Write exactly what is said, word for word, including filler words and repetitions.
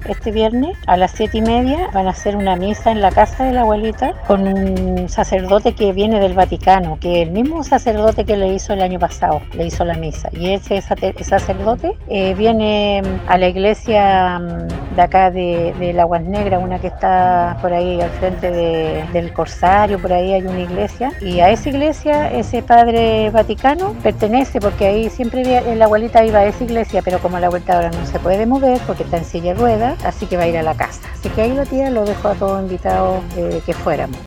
este viernes a las siete y media van a hacer una misa en la casa de la abuelita con un sacerdote que viene del Vaticano, que es el mismo sacerdote que le hizo el año pasado, le hizo la misa. Y ese sacerdote eh, viene a la iglesia de acá de, de la Aguas Negras, una que está por ahí al frente de, del Corsario, por ahí hay una iglesia, y a esa iglesia ese padre vaticano pertenece, porque ahí siempre la abuelita iba a esa iglesia, pero como la abuelita ahora no se puede mover porque está en silla de ruedas, así que va a ir a la casa. Así que ahí la tía lo dejó a todos invitados eh, que fuéramos.